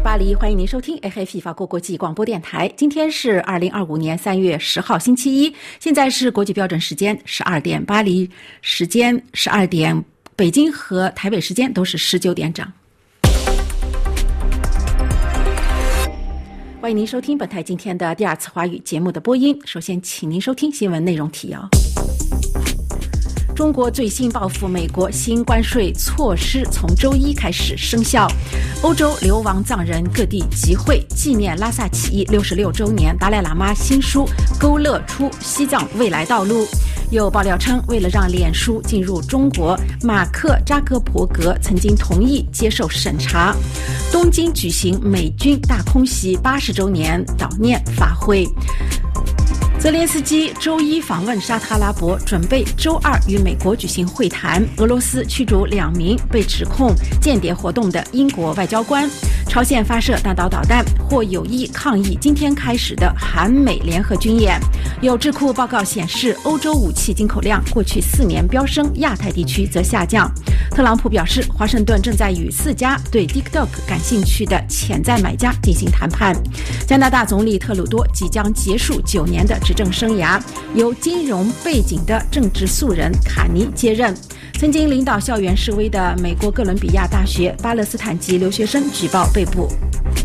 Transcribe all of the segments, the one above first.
巴黎，欢迎您收听 RFI 法国国际广播电台。今天是2025年3月10号星期一，现在是国际标准时间12点，巴黎时间12点，北京和台北时间都是19点整。欢迎您收听本台今天的第二次华语节目的播音。首先请您收听新闻内容提要。中国最新报复美国，新关税措施从周一开始生效。欧洲流亡藏人各地集会纪念拉萨起义66周年，达赖喇嘛新书勾勒出西藏未来道路。有爆料称，为了让脸书进入中国，马克扎克伯格曾经同意接受审查。东京举行美军大空袭80周年悼念法会。泽连斯基周一访问沙特阿拉伯，准备周二与美国举行会谈。俄罗斯驱逐2名被指控间谍活动的英国外交官。朝鲜发射弹道导弹，或有意抗议今天开始的韩美联合军演。有智库报告显示，欧洲武器进口量过去4年飙升，亚太地区则下降。特朗普表示，华盛顿正在与4家对 TikTok 感兴趣的潜在买家进行谈判。加拿大总理特鲁多即将结束9年的执政生涯，由金融背景的政治素人卡尼接任。曾经领导校园示威的美国哥伦比亚大学巴勒斯坦籍留学生举报被捕。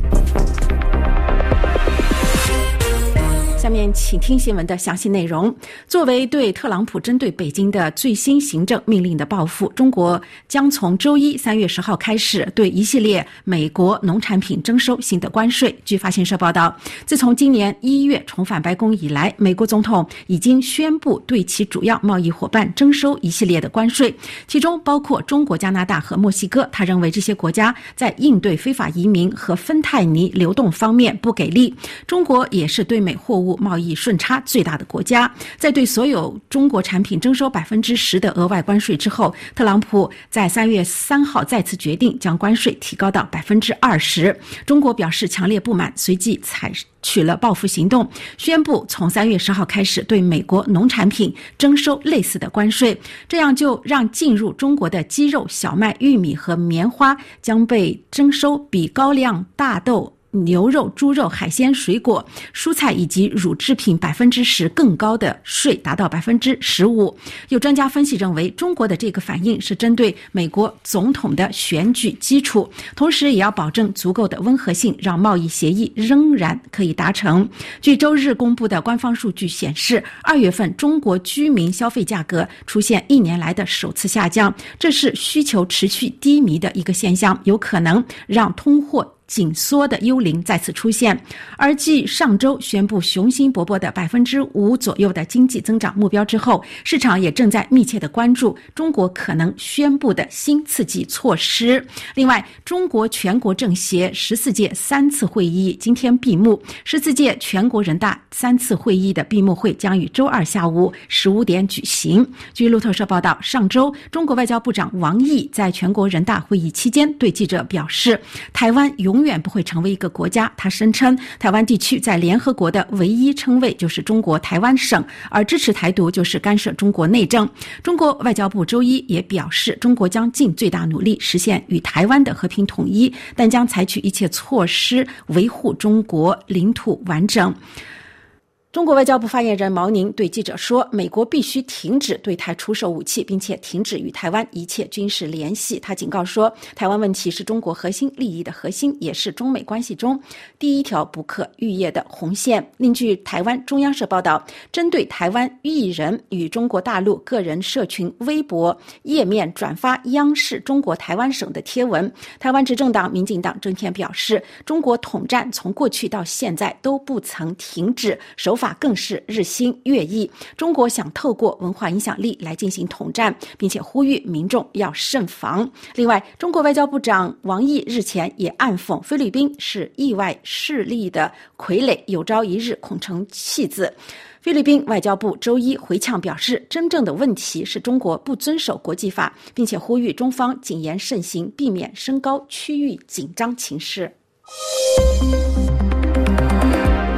下面请听新闻的详细内容。作为对特朗普针对北京的最新行政命令的报复，中国将从周一3月10号开始对一系列美国农产品征收新的关税。据法新社报道，自从今年1月重返白宫以来，美国总统已经宣布对其主要贸易伙伴征收一系列的关税，其中包括中国、加拿大和墨西哥。他认为这些国家在应对非法移民和芬太尼流动方面不给力。中国也是对美货物贸易顺差最大的国家。在对所有中国产品征收10%的额外关税之后，特朗普在3月3号再次决定将关税提高到20%。中国表示强烈不满，随即采取了报复行动，宣布从3月10号开始对美国农产品征收类似的关税，这样就让进入中国的鸡肉、小麦、玉米和棉花将被征收比高粱、大豆、牛肉、猪肉、海鲜、水果、蔬菜以及乳制品10%更高的税，达到15%。有专家分析认为，中国的这个反应是针对美国总统的选举基础，同时也要保证足够的温和性，让贸易协议仍然可以达成。据周日公布的官方数据显示，2月份中国居民消费价格出现1年来的首次下降，这是需求持续低迷的一个现象，有可能让通货紧缩的幽灵再次出现。而继上周宣布雄心勃勃的5%左右的经济增长目标之后，市场也正在密切地关注中国可能宣布的新刺激措施。另外，中国全国政协14届3次会议今天闭幕，14届全国人大3次会议的闭幕会将于周二下午15点举行。据路透社报道，上周中国外交部长王毅在全国人大会议期间对记者表示，台湾永远不会成为一个国家。他声称，台湾地区在联合国的唯一称谓就是中国台湾省，而支持台独就是干涉中国内政。中国外交部周一也表示，中国将尽最大努力实现与台湾的和平统一，但将采取一切措施维护中国领土完整。中国外交部发言人毛宁对记者说，美国必须停止对台出售武器，并且停止与台湾一切军事联系。他警告说，台湾问题是中国核心利益的核心，也是中美关系中第一条不可逾越的红线。另据台湾中央社报道，针对台湾艺人与中国大陆个人社群微博页面转发央视中国台湾省的贴文，台湾执政党民进党今天表示，中国统战从过去到现在都不曾停止，手法更是日新月异。中国想透过文化影响力来进行统战，并且呼吁民众要慎防。另外，中国外交部长王毅日前也暗讽菲律宾是意外势力的傀儡，有朝一日恐成弃子。菲律宾外交部周一回呛表示，真正的问题是中国不遵守国际法，并且呼吁中方谨言慎行，避免升高区域紧张情势。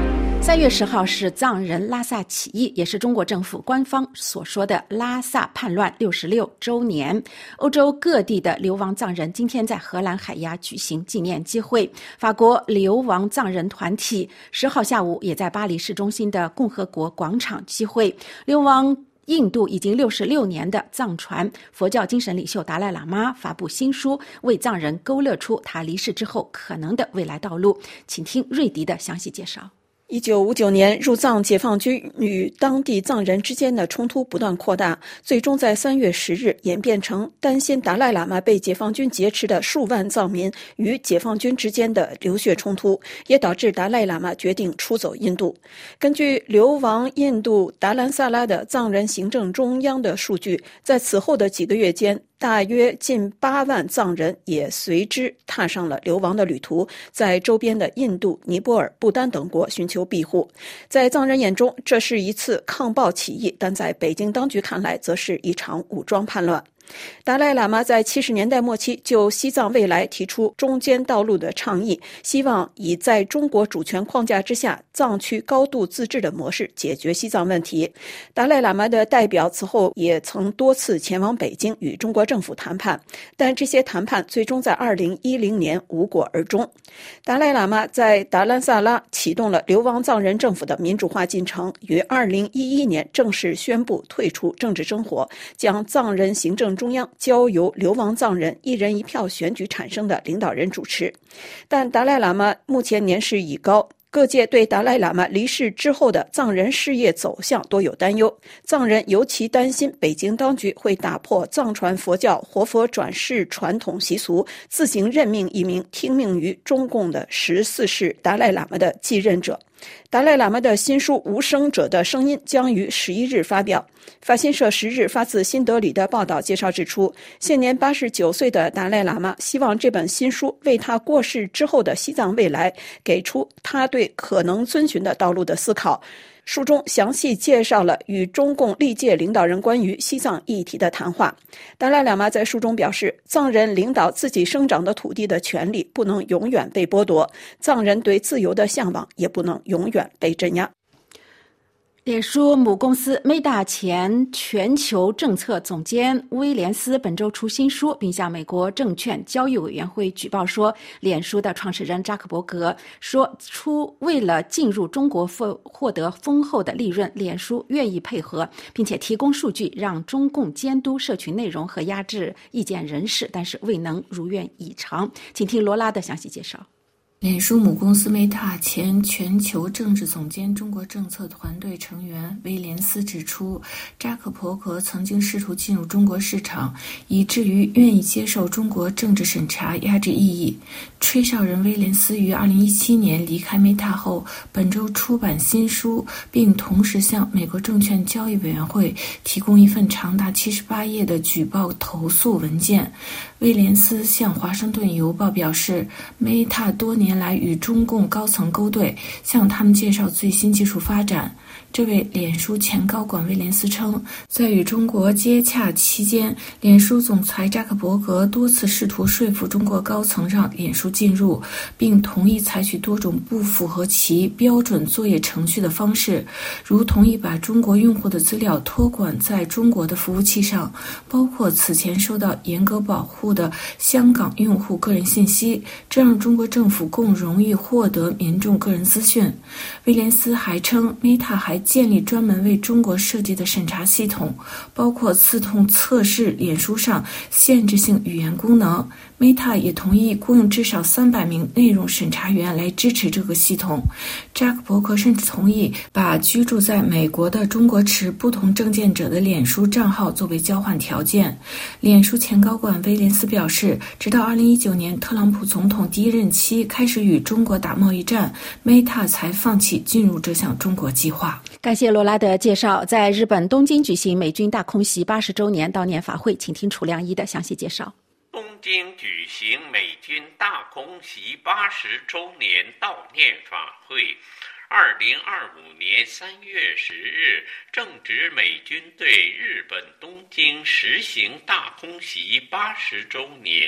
3月10号是藏人拉萨起义，也是中国政府官方所说的拉萨叛乱66周年。欧洲各地的流亡藏人今天在荷兰海牙举行纪念集会。法国流亡藏人团体10号下午也在巴黎市中心的共和国广场集会。流亡印度已经66年的藏传佛教精神领袖达赖喇嘛发布新书，为藏人勾勒出他离世之后可能的未来道路。请听瑞迪的详细介绍。 1959年，入藏解放军与当地藏人之间的冲突不断扩大，最终在3月10日演变成担心达赖喇嘛被解放军劫持的数万藏民与解放军之间的流血冲突，也导致达赖喇嘛决定出走印度。根据流亡印度达兰萨拉的藏人行政中央的数据，在此后的几个月间，大约近8万藏人也随之踏上了流亡的旅途，在周边的印度、尼泊尔、不丹等国寻求庇护。在藏人眼中，这是一次抗暴起义，但在北京当局看来，则是一场武装叛乱。达赖喇嘛在70年代末期就西藏未来提出中间道路的倡议，希望以在中国主权框架之下藏区高度自治的模式解决西藏问题。达赖喇嘛的代表此后也曾多次前往北京与中国政府谈判，但这些谈判最终在2010年无果而终。达赖喇嘛在达兰萨拉启动了流亡藏人政府的民主化进程，于2011年正式宣布退出政治生活，将藏人行政中央交由流亡藏人一人一票选举产生的领导人主持。但达赖喇嘛目前年事已高，各界对达赖喇嘛离世之后的藏人事业走向多有担忧。藏人尤其担心北京当局会打破藏传佛教活佛转世传统习俗，自行任命一名听命于中共的14世达赖喇嘛的继任者。达赖喇嘛的新书《无声者的声音》将于11日发表。法新社10日发自新德里的报道介绍指出，现年89岁的达赖喇嘛希望这本新书为他过世之后的西藏未来给出他对可能遵循的道路的思考。书中详细介绍了与中共历届领导人关于西藏议题的谈话。达赖喇嘛在书中表示，藏人领导自己生长的土地的权利不能永远被剥夺，藏人对自由的向往也不能永远被镇压。 脸书母公司 Meta 前全球政策总监威廉斯本周出新书，并向美国证券交易委员会举报说，脸书的创始人扎克伯格说出为了进入中国获得丰厚的利润，脸书愿意配合，并且提供数据让中共监督社群内容和压制意见人士，但是未能如愿以偿。请听罗拉的详细介绍。 脸书母公司 Meta 前全球政治总监、中国政策团队成员威廉斯指出，扎克伯格曾经试图进入中国市场，以至于愿意接受中国政治审查压制异议。吹哨人威廉斯于2017年离开 Meta 后，本周出版新书，并同时向美国证券交易委员会提供一份长达78页的举报投诉文件。威廉斯向华盛顿邮报表示， Meta 多年来与中共高层勾兑，向他们介绍最新技术发展。这位脸书前高管威廉斯称，在与中国接洽期间，脸书总裁扎克伯格多次试图说服中国高层让脸书进入，并同意采取多种不符合其标准作业程序的方式，如同意把中国用户的资料托管在中国的服务器上，包括此前受到严格保护的香港用户个人信息，这让中国政府更容易获得民众个人资讯。威廉斯还称， Meta 还建立专门为中国设计的审查系统，包括自动测试脸书上限制性语言功能。Meta 也同意雇佣至少300名内容审查员来支持这个系统。扎克伯格甚至同意把居住在美国的中国持不同政见者的脸书账号作为交换条件。脸书前高管威廉斯表示，直到2019年特朗普总统第一任期开始与中国打贸易战， Meta 才放弃进入这项中国计划。 感谢罗拉的介绍。在日本东京举行美军大空袭80周年悼念法会，请听楚良一的详细介绍。 东京举行美军大空袭80周年悼念法会。2025年3月10日，正值美军对日本东京实行大空袭80周年。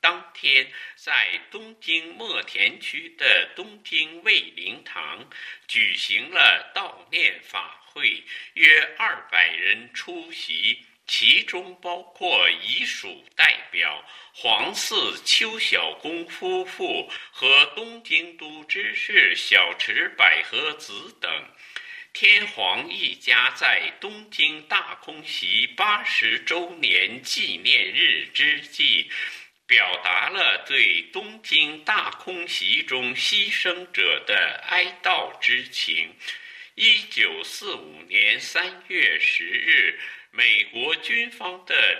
当天，在东京墨田区的东京卫灵堂举行了悼念法会，约200人出席，其中包括遗属代表黄寺邱小公夫妇和东京都知事小池百合子等。天皇一家在东京大空袭80周年纪念日之际，表达了对东京大空袭中牺牲者的哀悼之情。1945年3月10日，美国军方的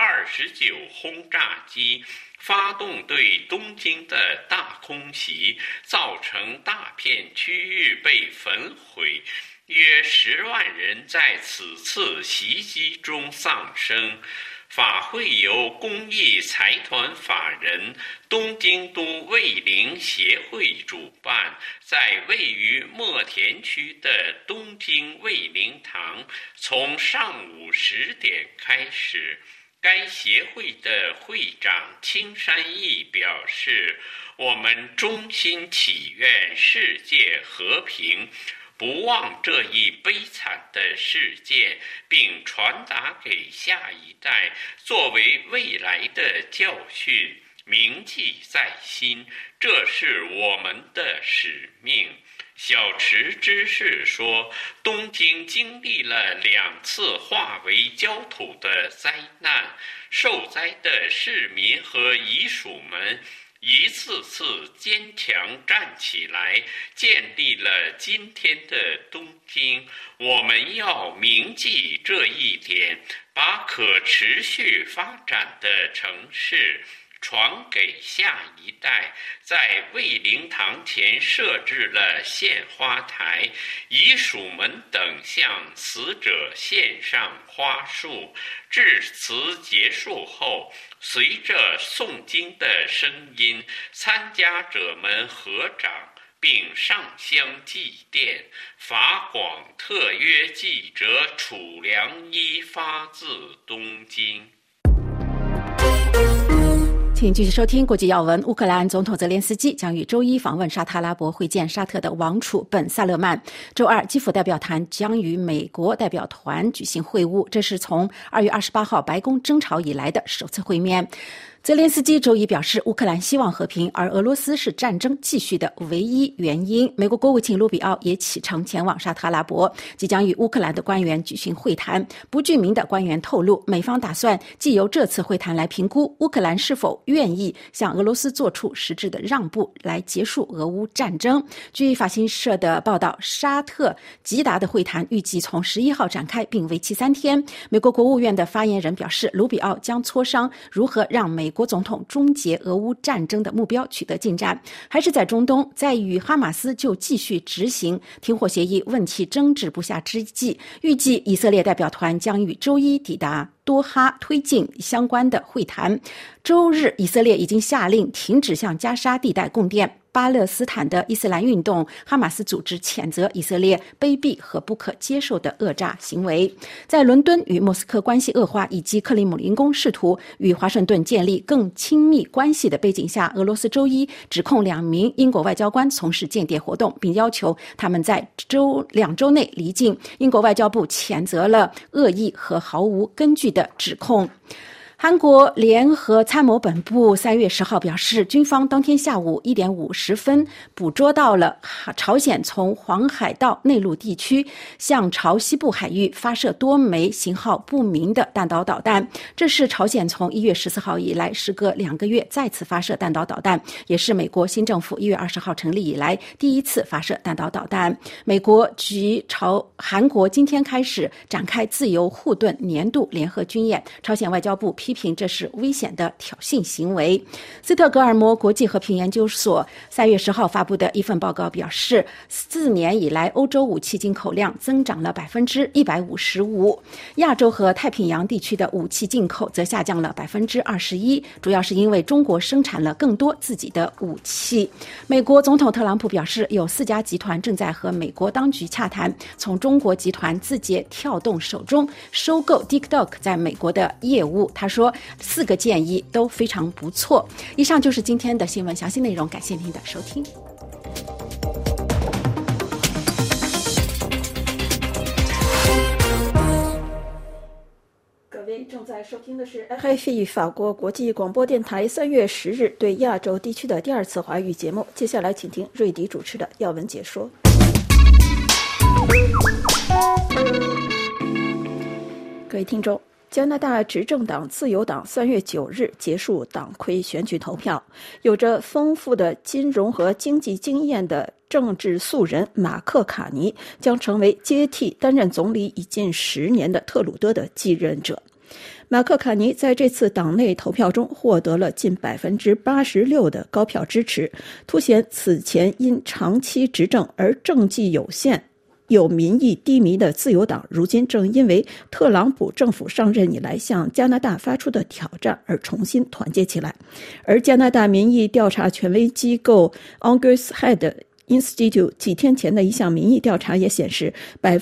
B-29轰炸机发动对东京的大空袭，造成大片区域被焚毁，约10万人在此次袭击中丧生。法会由公益财团法人东京都卫灵协会主办，在位于墨田区的东京卫灵堂从上午10点开始。该协会的会长青山义表示，我们衷心祈愿世界和平，不忘这一悲惨的事件，并传达给下一代，作为未来的教训，铭记在心，这是我们的使命。小池知事说，东京经历了2次化为焦土的灾难，受灾的市民和遗属们一次次坚强站起来，建立了今天的东京。我们要铭记这一点，把可持续发展的城市传给下一代。在卫灵堂前设置了献花台，遗属们等向死者献上花束。致辞结束后，随着诵经的声音，参加者们合掌并上香祭奠。法广特约记者楚良一发自东京。 请继续收听国际要闻。乌克兰总统泽连斯基将于周一访问沙特阿拉伯，会见沙特的王储本·萨勒曼。周二，基辅代表团将与美国代表团举行会晤，这是从2月28号白宫争吵以来的首次会面。泽连斯基周一表示，乌克兰希望和平，而俄罗斯是战争继续的唯一原因。美国国务卿卢比奥也启程前往沙特阿拉伯，即将与乌克兰的官员举行会谈。不具名的官员透露，美方打算藉由这次会谈来评估乌克兰是否愿意向俄罗斯做出实质的让步，来结束俄乌战争。据法新社的报道，沙特吉达的会谈预计从11号展开，并为期3天。美国国务院的发言人表示，卢比奥将磋商如何让美国总统终结俄乌战争的目标取得进展。还是在中东，在与哈马斯就继续执行停火协议问题争执不下之际，预计以色列代表团将于周一抵达多哈，推进相关的会谈。周日，以色列已经下令停止向加沙地带供电。巴勒斯坦的伊斯兰运动哈马斯组织谴责以色列卑鄙和不可接受的讹诈行为。在伦敦与莫斯科关系恶化，以及克里姆林宫试图与华盛顿建立更亲密关系的背景下，俄罗斯周一指控2名英国外交官从事间谍活动，并要求他们在2周内离境。英国外交部谴责了恶意和毫无根据的指控。韩国联合参谋本部3月10号表示，军方当天下午1点50分捕捉到了朝鲜从黄海到内陆地区向朝西部海域发射多枚型号不明的弹道导弹。这是朝鲜从1月14号以来时隔2个月再次发射弹道导弹，也是美国新政府1月20号成立以来第一次发射弹道导弹。美国及韩国今天开始展开自由护盾年度联合军演，朝鲜外交部批评这是危险的挑衅行为。斯特哥尔摩国际和平研究所3月10号发布的一份报告表示，4年以来欧洲武器进口量增长了 155%， 亚洲和太平洋地区的武器进口则下降了 21%， 主要是因为中国生产了更多自己的武器。美国总统特朗普表示，有4家集团正在和美国当局洽谈，从中国集团字节跳动手中收购 TikTok 在美国的业务。他说， 说4个建议都非常不错。以上就是今天的新闻详细内容，感谢您的收听。 各位正在收听的是 RFI 法国国际广播电台3月10日对亚洲地区的第2次华语节目。接下来请听瑞迪主持的要闻解说。各位听众，加拿大执政党自由党3月9日结束党魁选举投票，有着丰富的金融和经济经验的政治素人马克·卡尼将成为接替担任总理已近10年的特鲁多的继任者。马克·卡尼在这次党内投票中获得了近86%的高票支持，凸显此前因长期执政而政绩有限、有民意低迷的自由党，如今正因为特朗普政府上任以来向加拿大发出的挑战而重新团结起来。而加拿大民意调查权威机构 Angus Head Institute 几天前的一项民意调查也显示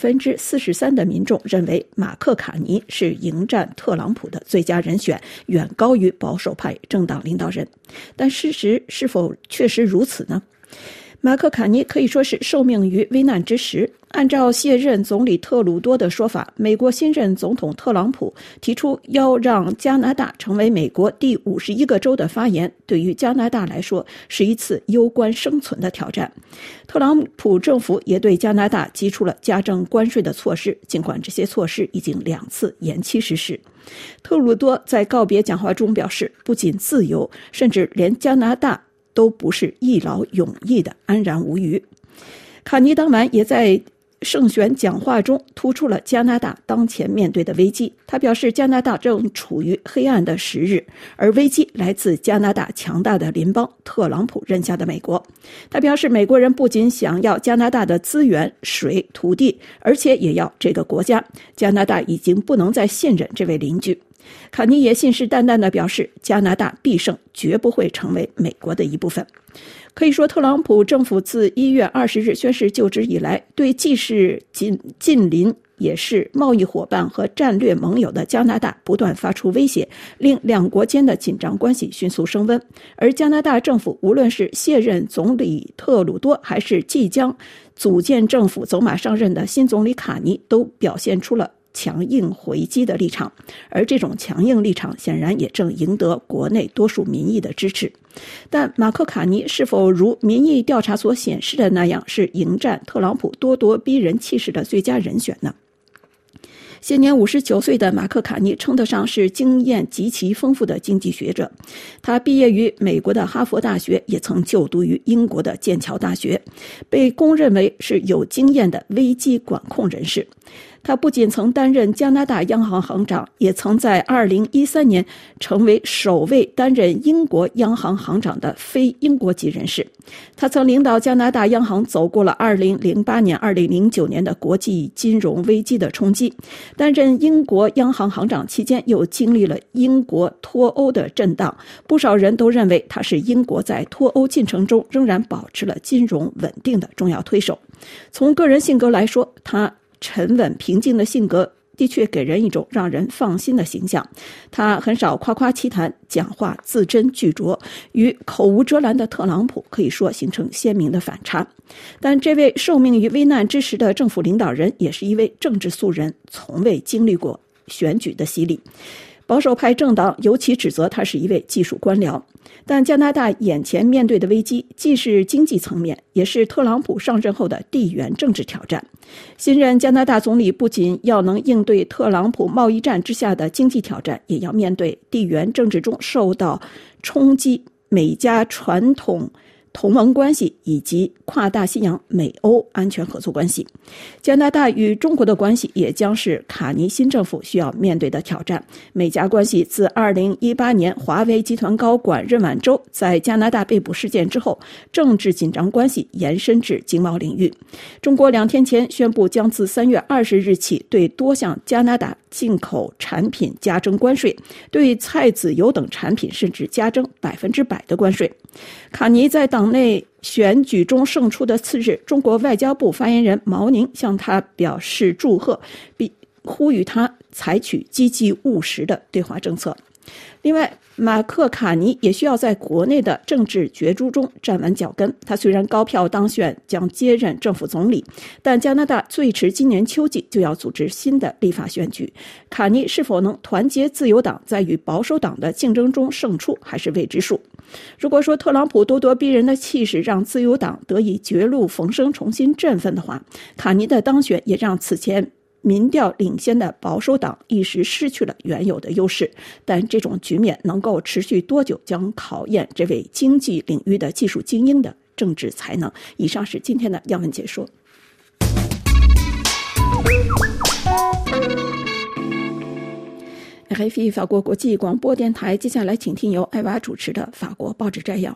，43%的民众认为马克·卡尼是迎战特朗普的最佳人选，远高于保守派政党领导人。但事实是否确实如此呢？马克·卡尼可以说是受命于危难之时。按照卸任总理特鲁多的说法，美国新任总统特朗普提出要让加拿大成为美国第51个州的发言，对于加拿大来说是一次攸关生存的挑战。特朗普政府也对加拿大提出了加征关税的措施，尽管这些措施已经2次延期实施。特鲁多在告别讲话中表示，不仅自由，甚至连加拿大都不是一劳永逸的安然无虞。卡尼当晚也在胜选讲话中突出了加拿大当前面对的危机。他表示，加拿大正处于黑暗的时日，而危机来自加拿大强大的邻邦特朗普任下的美国。他表示，美国人不仅想要加拿大的资源、水、土地，而且也要这个国家。加拿大已经不能再信任这位邻居。卡尼也信誓旦旦地表示，加拿大必胜，绝不会成为美国的一部分。可以说，特朗普政府自1月20日宣誓就职以来，对既是近邻也是贸易伙伴和战略盟友的加拿大不断发出威胁，令两国间的紧张关系迅速升温。而加拿大政府无论是卸任总理特鲁多，还是即将组建政府走马上任的新总理卡尼，都表现出了强硬回击的立场，而这种强硬立场显然也正赢得国内多数民意的支持。但马克·卡尼是否如民意调查所显示的那样是迎战特朗普咄咄逼人气势的最佳人选呢？现年59岁的马克·卡尼称得上是经验极其丰富的经济学者。他毕业于美国的哈佛大学，也曾就读于英国的剑桥大学，被公认为是有经验的危机管控人士。他不仅曾担任加拿大央行行长，也曾在2013年成为首位担任英国央行行长的非英国籍人士。他曾领导加拿大央行走过了2008年、2009年的国际金融危机的冲击。担任英国央行行长期间，又经历了英国脱欧的震荡。不少人都认为他是英国在脱欧进程中仍然保持了金融稳定的重要推手。从个人性格来说，他沉稳平静的性格的确给人一种让人放心的形象。他很少夸夸其谈，讲话字斟句酌，与口无遮拦的特朗普可以说形成鲜明的反差。但这位受命于危难之时的政府领导人也是一位政治素人，从未经历过选举的洗礼。保守派政党尤其指责他是一位技术官僚。但加拿大眼前面对的危机既是经济层面，也是特朗普上任后的地缘政治挑战。新任加拿大总理不仅要能应对特朗普贸易战之下的经济挑战，也要面对地缘政治中受到冲击美加传统同盟关系以及跨大西洋美欧安全合作关系。加拿大与中国的关系也将是卡尼新政府需要面对的挑战。美加关系自2018年华为集团高管任晚舟在加拿大被捕事件之后，政治紧张关系延伸至经贸领域。中国2天前宣布将自3月20日起对多项加拿大进口产品加征关税，对菜籽油等产品甚至加征100%的关税。卡尼在党内选举中胜出的次日，中国外交部发言人毛宁向他表示祝贺，并呼吁他采取积极务实的对华政策。 另外，马克卡尼也需要在国内的政治角逐中站稳脚跟。他虽然高票当选，将接任政府总理，但加拿大最迟今年秋季就要组织新的立法选举。卡尼是否能团结自由党，在与保守党的竞争中胜出，还是未知数。如果说特朗普咄咄逼人的气势让自由党得以绝路逢生，重新振奋的话，卡尼的当选也让此前民调领先的保守党一时失去了原有的优势，但这种局面能够持续多久，将考验这位经济领域的技术精英的政治才能。以上是今天的要闻解说。RFI 法国国际广播电台，接下来请听由艾娃主持的法国报纸摘要。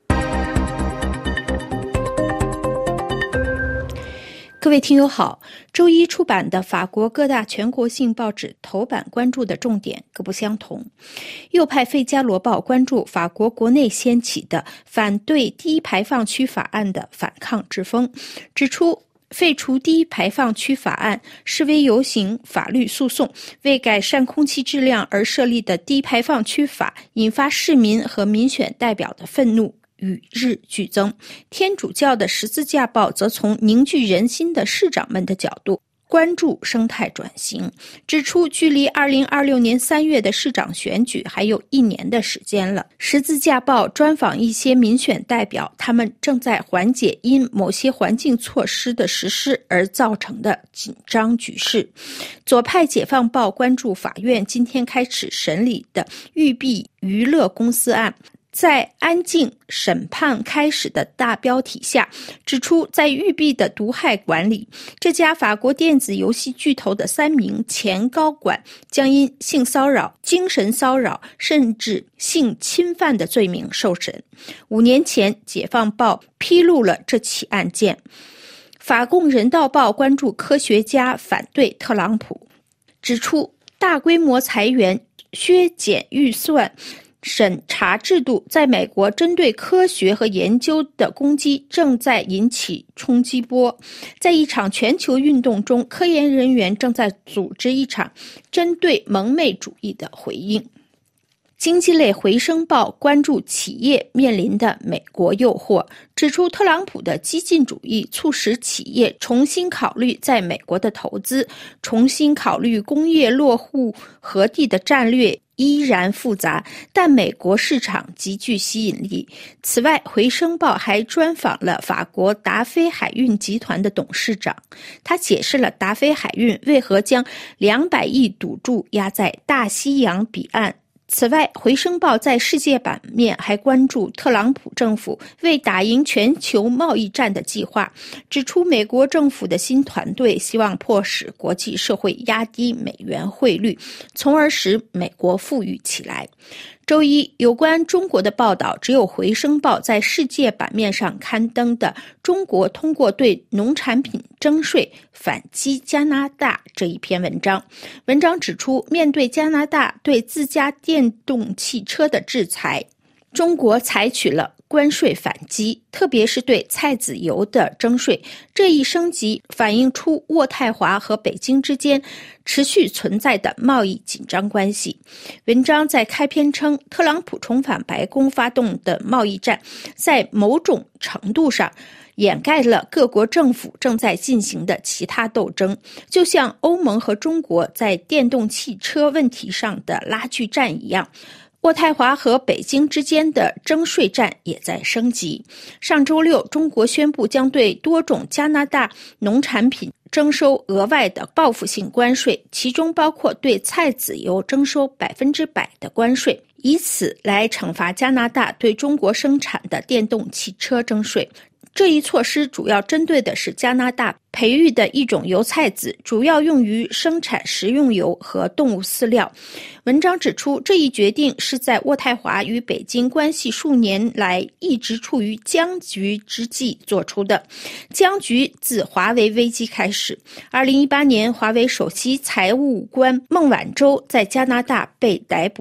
各位听友好，周一出版的法国各大全国性报纸头版关注的重点各不相同。右派《费加罗报》关注法国国内掀起的反对低排放区法案的反抗之风，指出废除低排放区法案、示威游行、法律诉讼，为改善空气质量而设立的低排放区法引发市民和民选代表的愤怒与日俱增。天主教的十字架报则从凝聚人心的市长们的角度关注生态转型，指出距离2026年3月的市长选举还有1年的时间了。十字架报专访一些民选代表，他们正在缓解因某些环境措施的实施而造成的紧张局势。左派解放报关注法院今天开始审理的育碧娱乐公司案，在安静审判开始的大标题下，指出在育碧的毒害管理，这家法国电子游戏巨头的3名前高管将因性骚扰、精神骚扰甚至性侵犯的罪名受审。5年前，解放报披露了这起案件。法共人道报关注科学家反对特朗普，指出大规模裁员、削减预算、审查制度在美国针对科学和研究的攻击正在引起冲击波。在一场全球运动中，科研人员正在组织一场针对蒙昧主义的回应。经济类回声报关注企业面临的美国诱惑，指出特朗普的激进主义促使企业重新考虑在美国的投资，重新考虑工业落户核地的战略依然复杂，但美国市场极具吸引力。此外，回声报还专访了法国达菲海运集团的董事长，他解释了达菲海运为何将200亿赌注压在大西洋彼岸。此外，回声报在世界版面还关注特朗普政府为打赢全球贸易战的计划，指出美国政府的新团队希望迫使国际社会压低美元汇率，从而使美国富裕起来。周一，有关中国的报道只有回声报在世界版面上刊登的中国通过对农产品征税反击加拿大这一篇文章。文章指出，面对加拿大对自家电动汽车的制裁，中国采取了关税反击，特别是对菜籽油的征税。这一升级反映出渥太华和北京之间持续存在的贸易紧张关系。文章在开篇称，特朗普重返白宫发动的贸易战在某种程度上掩盖了各国政府正在进行的其他斗争，就像欧盟和中国在电动汽车问题上的拉锯战一样。渥太华和北京之间的征税战也在升级。上周六，中国宣布将对多种加拿大农产品征收额外的报复性关税，其中包括对菜籽油征收100%的关税，以此来惩罚加拿大对中国生产的电动汽车征税。这一措施主要针对的是加拿大培育的一种油菜籽，主要用于生产食用油和动物饲料。文章指出，这一决定是在渥太华与北京关系数年来一直处于僵局之际做出的。僵局自华为危机开始。2018年，华为首席财务官孟晚舟在加拿大被逮捕。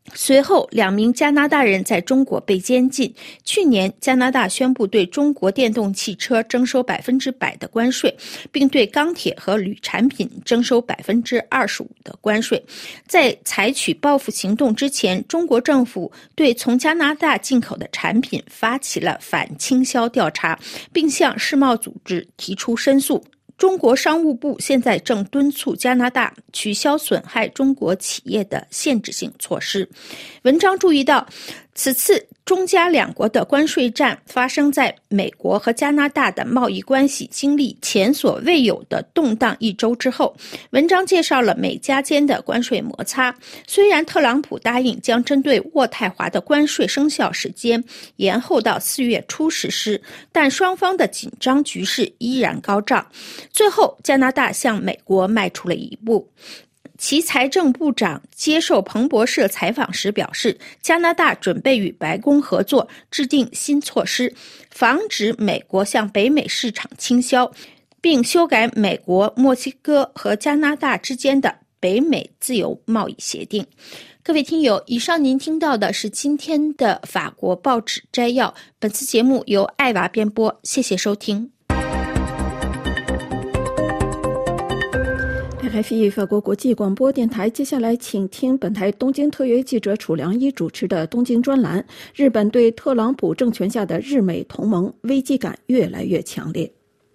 随后2名加拿大人在中国被监禁。去年加拿大宣布对中国电动汽车征收100%的关税，并对钢铁和铝产品征收25%的关税。在采取报复行动之前，中国政府对从加拿大进口的产品发起了反倾销调查，并向世贸组织提出申诉。中国商务部现在正敦促加拿大取消损害中国企业的限制性措施。文章注意到，此次中加两国的关税战发生在美国和加拿大的贸易关系经历前所未有的动荡1周之后。文章介绍了美加间的关税摩擦。虽然特朗普答应将针对渥太华的关税生效时间延后到4月初实施，但双方的紧张局势依然高涨。最后，加拿大向美国迈出了一步。其财政部长接受彭博社采访时表示，加拿大准备与白宫合作，制定新措施，防止美国向北美市场倾销，并修改美国、墨西哥和加拿大之间的北美自由贸易协定。各位听友，以上您听到的是今天的法国报纸摘要。本次节目由艾娃编播，谢谢收听。 RFI 法国国际广播电台，接下来请听本台东京特约记者楚良一主持的东京专栏。日本对特朗普政权下的日美同盟危机感越来越强烈。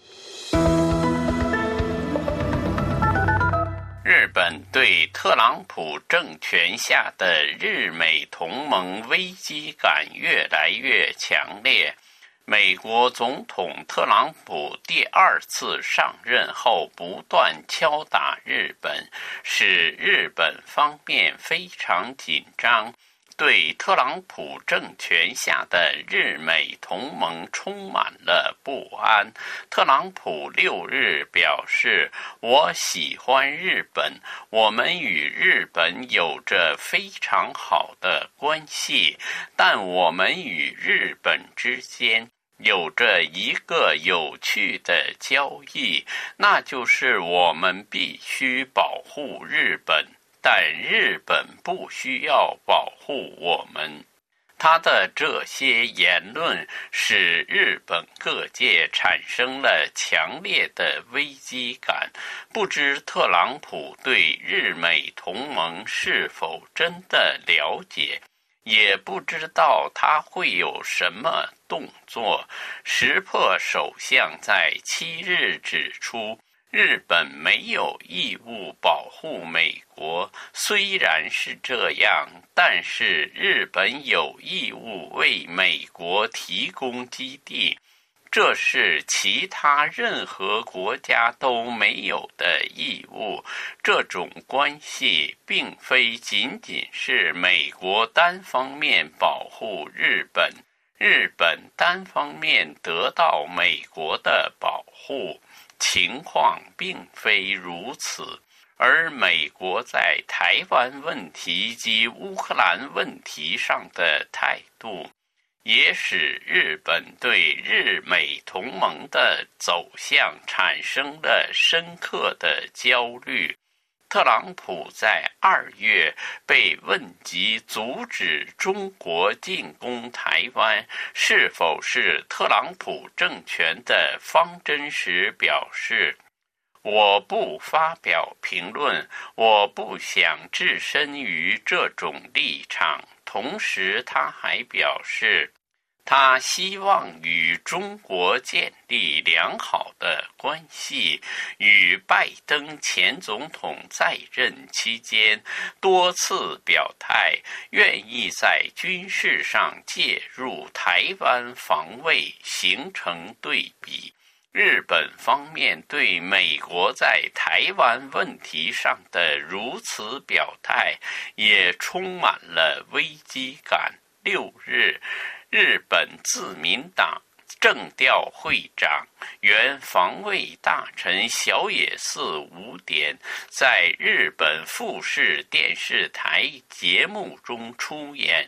日本对特朗普政权下的日美同盟危机感越来越强烈。美国总统特朗普第2次上任后不断敲打日本，使日本方面非常紧张，对特朗普政权下的日美同盟充满了不安。特朗普6日表示，我喜欢日本，我们与日本有着非常好的关系，但我们与日本之间有着一个有趣的交易，那就是我们必须保护日本，但日本不需要保护我们。他的这些言论使日本各界产生了强烈的危机感，不知特朗普对日美同盟是否真的了解，也不知道他会有什么动作。石破首相在7日指出，日本没有义务保护美国，虽然是这样，但是日本有义务为美国提供基地，这是其他任何国家都没有的义务。这种关系并非仅仅是美国单方面保护日本，日本单方面得到美国的保护。情况并非如此，而美国在台湾问题及乌克兰问题上的态度，也使日本对日美同盟的走向产生了深刻的焦虑。特朗普在2月被问及阻止中国进攻台湾是否是特朗普政权的方针时表示，我不发表评论，我不想置身于这种立场。同时他还表示，他希望与中国建立良好的关系，与拜登前总统在任期间多次表态，愿意在军事上介入台湾防卫，形成对比。日本方面对美国在台湾问题上的如此表态，也充满了危机感。6日，日本自民党政调会长、原防卫大臣小野寺五典在日本富士电视台节目中出演，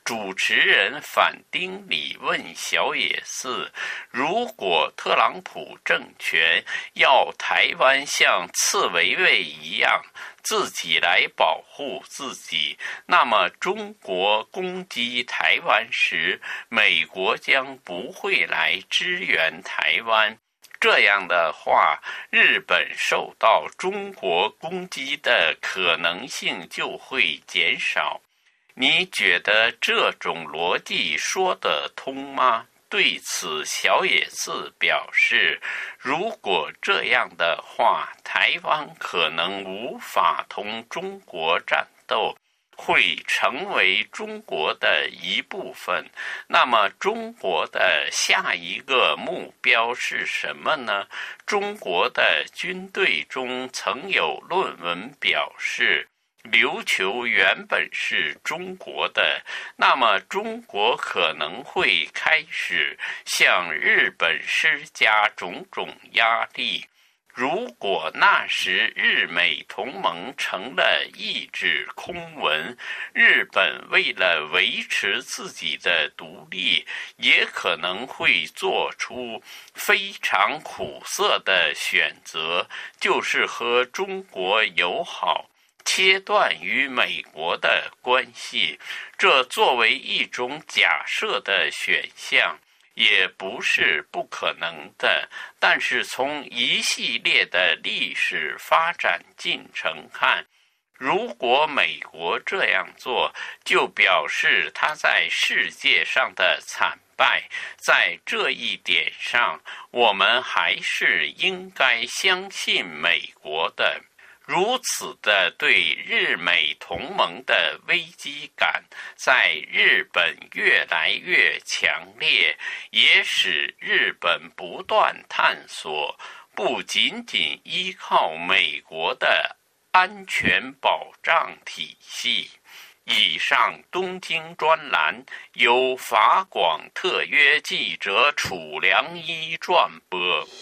主持人反丁里问小野寺，如果特朗普政权要台湾像刺猬猬一样自己来保护自己，那么中国攻击台湾时，美国将不会来支援台湾。这样的话，日本受到中国攻击的可能性就会减少。你觉得这种逻辑说得通吗？对此，小野寺表示，如果这样的话，台湾可能无法同中国战斗，会成为中国的一部分。那么中国的下一个目标是什么呢？中国的军队中曾有论文表示，琉球原本是中国的，那么中国可能会开始向日本施加种种压力。如果那时日美同盟成了一纸空文，日本为了维持自己的独立，也可能会做出非常苦涩的选择，就是和中国友好，切断与美国的关系。这作为一种假设的选项，也不是不可能的，但是从一系列的历史发展进程看，如果美国这样做，就表示他在世界上的惨败。在这一点上，我们还是应该相信美国的。如此的对日美同盟的危机感在日本越来越强烈，也使日本不断探索不仅仅依靠美国的安全保障体系。以上东京专栏由法广特约记者楚良一转播。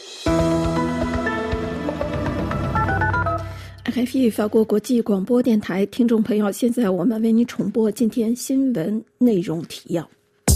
RFI 法国国际广播电台听众朋友，现在我们为您重播今天新闻内容提要。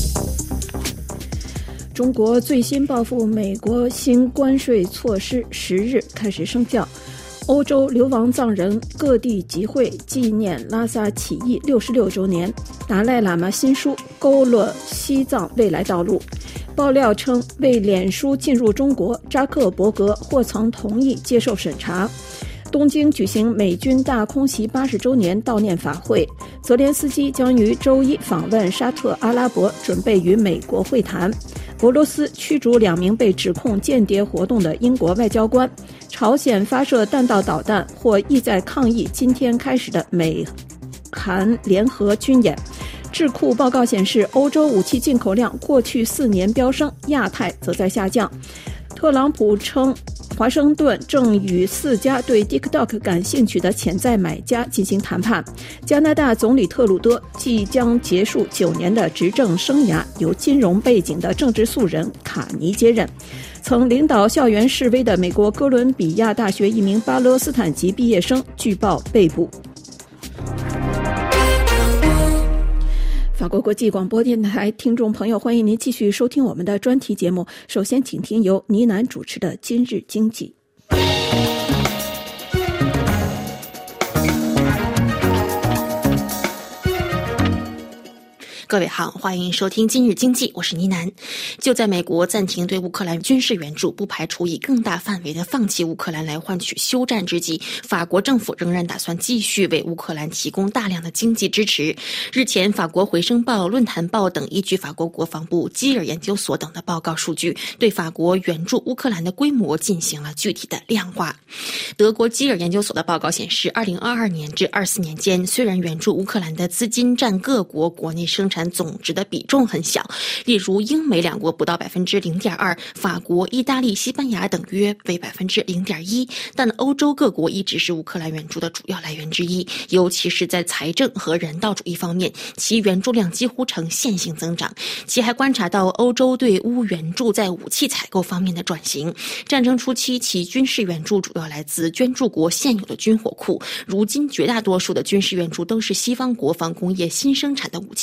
中国最新报复美国新关税措施10日开始生效，欧洲流亡藏人各地集会纪念拉萨起义66周年，达赖喇嘛新书勾勒西藏未来道路。爆料称，为脸书进入中国，扎克伯格或曾同意接受审查。东京举行美军大空袭80周年悼念法会，泽连斯基将于周一访问沙特阿拉伯，准备与美国会谈。俄罗斯驱逐2名被指控间谍活动的英国外交官。朝鲜发射弹道导弹，或意在抗议今天开始的美韩联合军演。智库报告显示，欧洲武器进口量过去4年飙升，亚太则在下降。特朗普称，华盛顿正与4家对 TikTok 感兴趣的潜在买家进行谈判。加拿大总理特鲁多即将结束9年的执政生涯，由金融背景的政治素人卡尼接任。曾领导校园示威的美国哥伦比亚大学一名巴勒斯坦籍毕业生据报被捕。法国国际广播电台听众朋友，欢迎您继续收听我们的专题节目。首先请听由倪楠主持的《今日经济》。 各位好，欢迎收听今日经济，我是倪楠。就在美国暂停对乌克兰军事援助，不排除以更大范围的放弃乌克兰来换取休战之际，法国政府仍然打算继续为乌克兰提供大量的经济支持。日前，法国回声报、论坛报等依据法国国防部、基尔研究所等的报告数据，对法国援助乌克兰的规模进行了具体的量化。德国基尔研究所的报告显示，2022年至24年间，虽然援助乌克兰的资金占各国国内生产总值的比重很小，例如英美两国不到 0.2%， 法国、意大利、西班牙等约为 0.1%， 但欧洲各国一直是乌克兰援助的主要来源之一，尤其是在财政和人道主义方面，其援助量几乎呈线性增长。其还观察到欧洲对乌援助在武器采购方面的转型。战争初期，其军事援助主要来自捐助国现有的军火库，如今绝大多数的军事援助都是西方国防工业新生产的武器。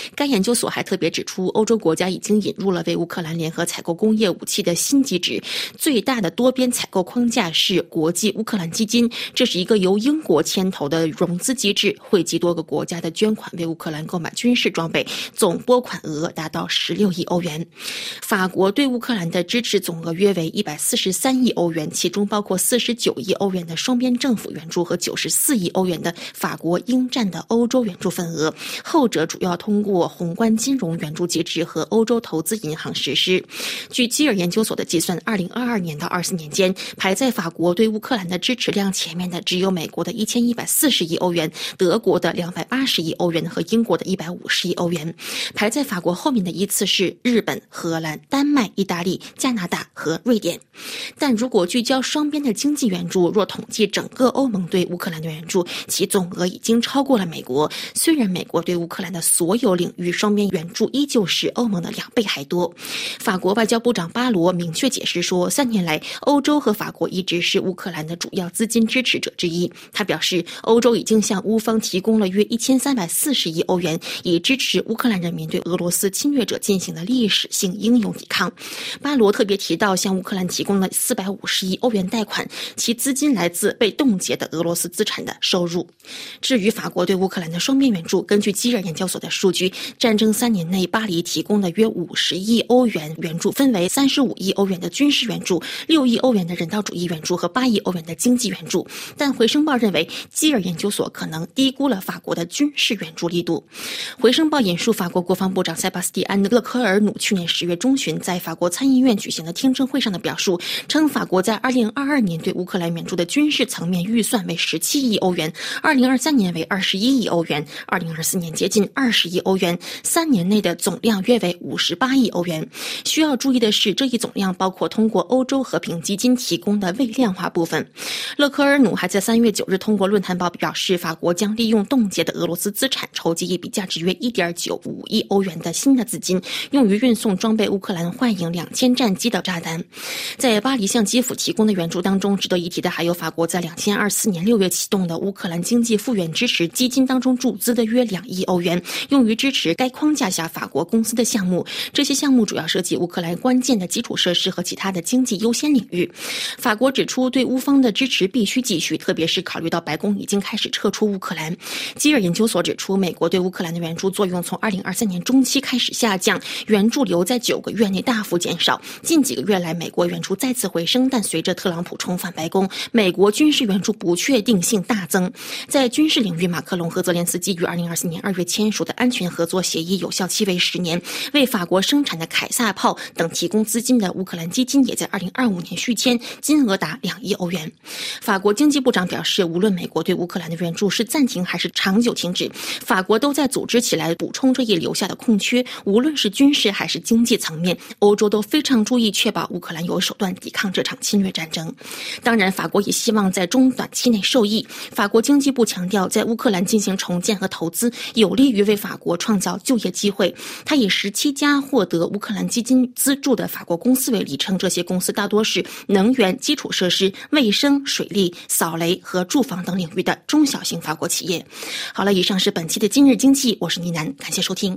该研究所还特别指出，欧洲国家已经引入了为乌克兰联合采购工业武器的新机制，最大的多边采购框架是国际乌克兰基金，这是一个由英国牵头的融资机制，汇集多个国家的捐款，为乌克兰购买军事装备，总拨款额达到16亿欧元。法国对乌克兰的支持总额约为143亿欧元，其中包括49亿欧元的双边政府援助和94亿欧元的法国应占的欧洲援助份额，后者主要通过宏观金融援助机制和欧洲投资银行实施。据基尔研究所的计算，2022年到24年间，排在法国对乌克兰的支持量前面的只有美国的1140亿欧元，德国的280亿欧元和英国的150亿欧元。排在法国后面的依次是日本、荷兰、丹麦、意大利、加拿大和瑞典。但如果聚焦双边的经济援助，若统计整个欧盟对乌克兰的援助，其总额已经超过了美国。虽然美国对乌克兰的所有领域双边援助依旧是欧盟的2倍还多。法国外交部长巴罗明确解释说，3年来，欧洲和法国一直是乌克兰的主要资金支持者之一。他表示，欧洲已经向乌方提供了约1340亿欧元，以支持乌克兰人民对俄罗斯侵略者进行的历史性英勇抵抗。巴罗特别提到，向乌克兰提供了450亿欧元贷款，其资金来自被冻结的俄罗斯资产的收入。至于法国对乌克兰的双边援助，根据基尔研究所的数据，战争3年内，巴黎提供了约50亿欧元援助，分为35亿欧元的军事援助、6亿欧元的人道主义援助和8亿欧元的经济援助。但回声报认为，基尔研究所可能低估了法国的军事援助力度。回声报引述法国国防部长塞巴斯蒂安·勒科尔努去年10月中旬在法国参议院举行的听证会上的表述，称法国在2022年对乌克兰援助的军事层面预算为17亿欧元，2023年为21亿欧元，2024年接近20亿欧元，3年内的总量约为58亿欧元。需要注意的是，这一总量包括通过欧洲和平基金提供的未量化部分。勒科尔努还在3月9日通过论坛报表示，法国将利用冻结的俄罗斯资产筹集一笔价值约1.95亿欧元的新的资金，用于运送装备乌克兰幻影2000战机的炸弹。在巴黎向基辅提供的援助当中，值得一提的还有法国在2024年6月启动的乌克兰经济复原支持基金当中注资的约2亿欧元，用于支持该框架下法国公司的项目。这些项目主要涉及乌克兰关键的基础设施和其他的经济优先领域。法国指出，对乌方的支持必须继续，特别是考虑到白宫已经开始撤出乌克兰。基尔研究所指出，美国对乌克兰的援助作用从2023年中期开始下降，援助流在9个月内大幅减少。近几个月来，美国援助再次回升，但随着特朗普重返白宫，美国军事援助不确定性大增。在军事领域，马克龙和泽连斯基于2024年2月签署的安全合作协议有效期为10年，为法国生产的凯撒炮等提供资金的乌克兰基金也在2025年续签，金额达2亿欧元。法国经济部长表示，无论美国对乌克兰的援助是暂停还是长久停止，法国都在组织起来补充这一留下的空缺，无论是军事还是经济层面，欧洲都非常注意确保乌克兰有手段抵抗这场侵略战争。当然，法国也希望在中短期内受益。法国经济部强调，在乌克兰进行重建和投资有利于为法国创造就业机会。他以17家获得乌克兰基金资助的法国公司为例，称这些公司大多是能源、基础设施、卫生、水利、扫雷和住房等领域的中小型法国企业。好了，以上是本期的今日经济，我是倪楠，感谢收听。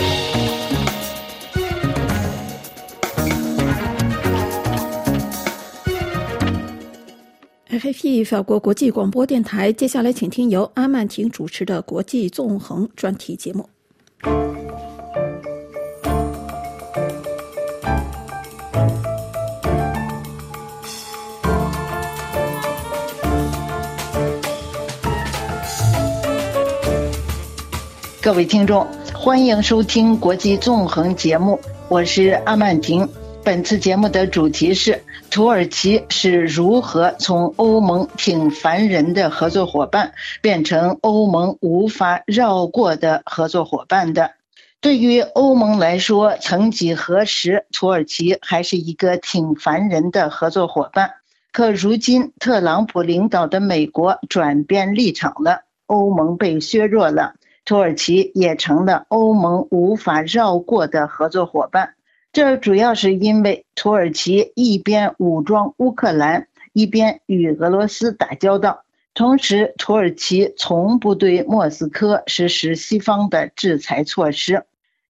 RFI 法国国际广播电台，接下来请听由阿曼婷主持的国际纵横专题节目。 各位听众，欢迎收听国际纵横节目，我是阿曼婷。本次节目的主题是土耳其是如何从欧盟挺烦人的合作伙伴变成欧盟无法绕过的合作伙伴的。对于欧盟来说，曾几何时土耳其还是一个挺烦人的合作伙伴，可如今特朗普领导的美国转变立场了，欧盟被削弱了，土耳其也成了欧盟无法绕过的合作伙伴。这主要是因为土耳其一边武装乌克兰，一边与俄罗斯打交道，同时土耳其从不对莫斯科实施西方的制裁措施。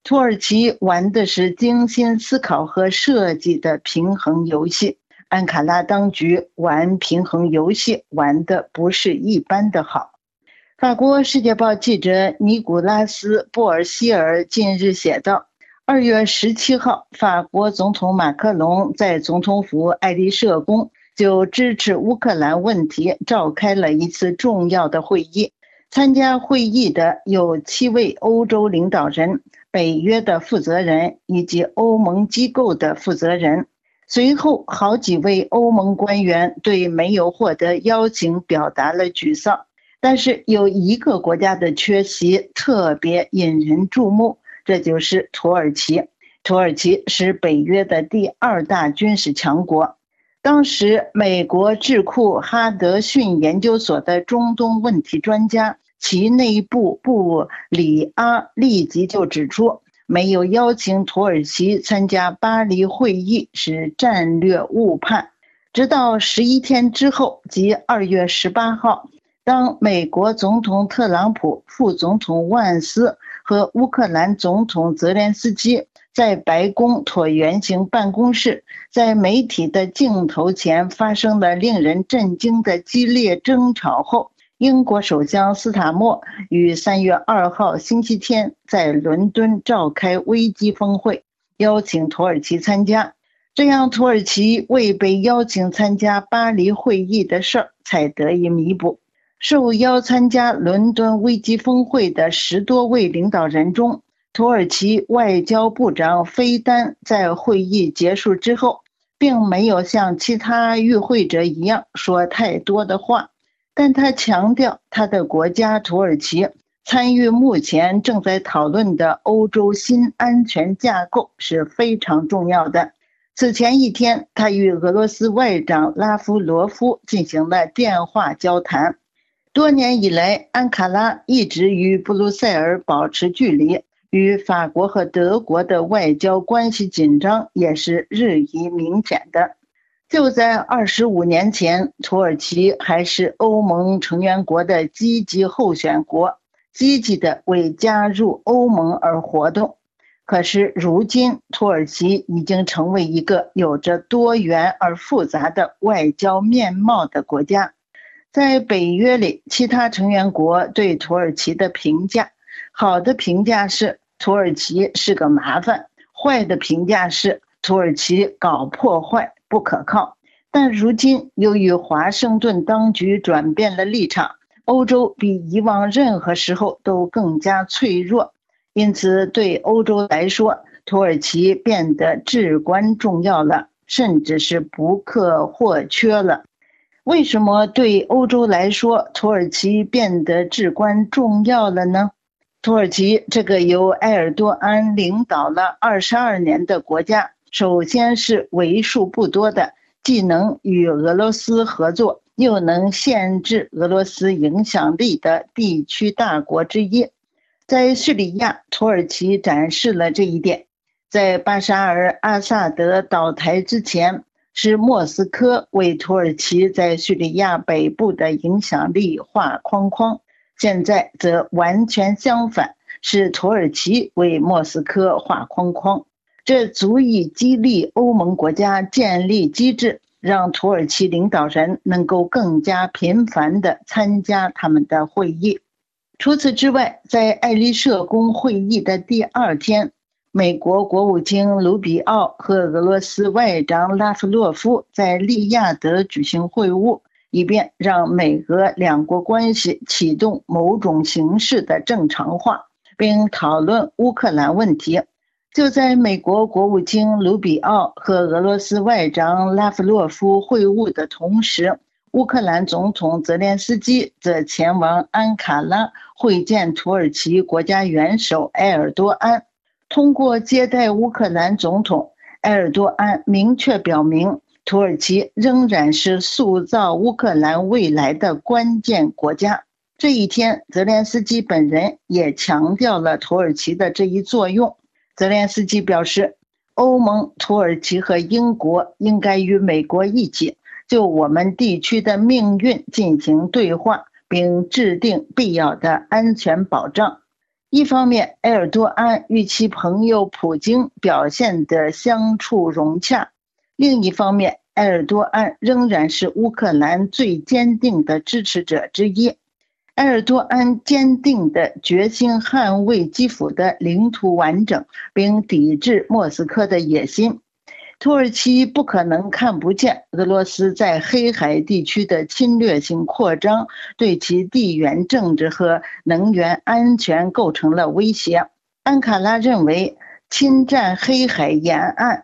土耳其玩的是精心思考和设计的平衡游戏，安卡拉当局玩平衡游戏玩的不是一般的好。法国《世界报》记者尼古拉斯·布尔希尔近日写道，2月17号，法国总统马克龙在总统府爱丽舍宫就支持乌克兰问题召开了一次重要的会议。参加会议的有7位欧洲领导人、北约的负责人以及欧盟机构的负责人。随后，好几位欧盟官员对没有获得邀请表达了沮丧。但是有一个国家的缺席特别引人注目，这就是土耳其。土耳其是北约的第2大军事强国。当时美国智库哈德逊研究所的中东问题专家其内部布里阿立即就指出，没有邀请土耳其参加巴黎会议是战略误判。直到11天之后，即2月18号，当美国总统特朗普、副总统万斯和乌克兰总统泽连斯基在白宫椭圆形办公室在媒体的镜头前发生了令人震惊的激烈争吵后，英国首相斯塔默于3月2号星期天在伦敦召开危机峰会，邀请土耳其参加。这样土耳其未被邀请参加巴黎会议的事儿才得以弥补。受邀参加伦敦危机峰会的10多位领导人中，土耳其外交部长菲丹在会议结束之后并没有像其他与会者一样说太多的话，但他强调他的国家土耳其参与目前正在讨论的欧洲新安全架构是非常重要的。此前一天，他与俄罗斯外长拉夫罗夫进行了电话交谈。多年以来，安卡拉一直与布鲁塞尔保持距离，与法国和德国的外交关系紧张也是日益明显的。就在25年前，土耳其还是欧盟成员国的积极候选国，积极地为加入欧盟而活动。可是如今，土耳其已经成为一个有着多元而复杂的外交面貌的国家。在北约里，其他成员国对土耳其的评价，好的评价是土耳其是个麻烦，坏的评价是土耳其搞破坏，不可靠。但如今由于华盛顿当局转变了立场，欧洲比以往任何时候都更加脆弱，因此对欧洲来说，土耳其变得至关重要了，甚至是不可或缺了。为什么对欧洲来说，土耳其变得至关重要了呢？土耳其这个由埃尔多安领导了22年的国家，首先是为数不多的既能与俄罗斯合作，又能限制俄罗斯影响力的地区大国之一。在叙利亚，土耳其展示了这一点。在巴沙尔·阿萨德倒台之前，是莫斯科为土耳其在叙利亚北部的影响力画框框，现在则完全相反，是土耳其为莫斯科画框框。这足以激励欧盟国家建立机制，让土耳其领导人能够更加频繁地参加他们的会议。除此之外，在爱丽舍宫会议的第2天，美国国务卿卢比奥和俄罗斯外长拉夫洛夫在利雅得举行会晤，以便让美俄两国关系启动某种形式的正常化，并讨论乌克兰问题。就在美国国务卿卢比奥和俄罗斯外长拉夫洛夫会晤的同时，乌克兰总统泽连斯基则前往安卡拉会见土耳其国家元首埃尔多安。通过接待乌克兰总统，埃尔多安明确表明，土耳其仍然是塑造乌克兰未来的关键国家。这一天，泽连斯基本人也强调了土耳其的这一作用。泽连斯基表示，欧盟、土耳其和英国应该与美国一起就我们地区的命运进行对话，并制定必要的安全保障。 一方面，埃尔多安与其朋友普京表现得相处融洽；另一方面，埃尔多安仍然是乌克兰最坚定的支持者之一。埃尔多安坚定的决心捍卫基辅的领土完整，并抵制莫斯科的野心。土耳其不可能看不见俄罗斯在黑海地区的侵略性扩张对其地缘政治和能源安全构成了威胁。安卡拉认为，侵占黑海沿岸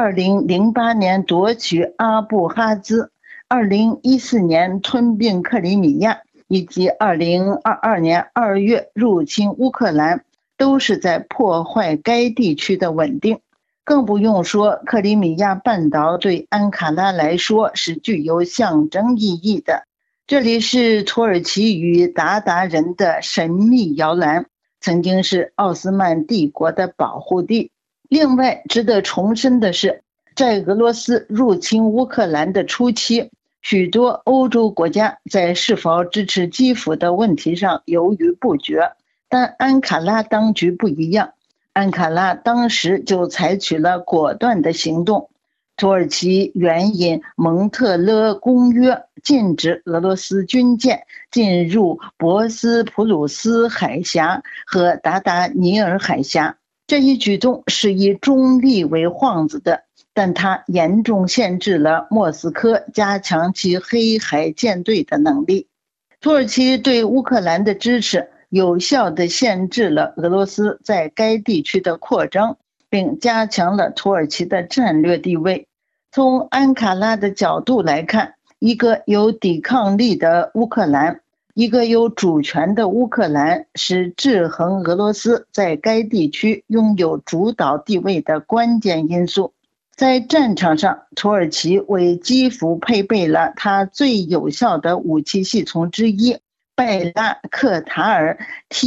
，2008年夺取阿布哈兹，2014年吞并克里米亚，以及2022年2月入侵乌克兰，都是在破坏该地区的稳定。更不用说克里米亚半岛对安卡拉来说是具有象征意义的。这里是土耳其与鞑靼人的神秘摇篮，曾经是奥斯曼帝国的保护地。另外值得重申的是，在俄罗斯入侵乌克兰的初期，许多欧洲国家在是否支持基辅的问题上犹豫不决，但安卡拉当局不一样。安卡拉当时就采取了果断的行动。土耳其援引蒙特勒公约，禁止俄罗斯军舰进入博斯普鲁斯海峡和达达尼尔海峡。这一举动是以中立为幌子的，但它严重限制了莫斯科加强其黑海舰队的能力。土耳其对乌克兰的支持有效地限制了俄罗斯在该地区的扩张，并加强了土耳其的战略地位。从安卡拉的角度来看，一个有抵抗力的乌克兰，一个有主权的乌克兰，是制衡俄罗斯在该地区拥有主导地位的关键因素。在战场上，土耳其为基辅配备了它最有效的武器系统之一拜拉克塔尔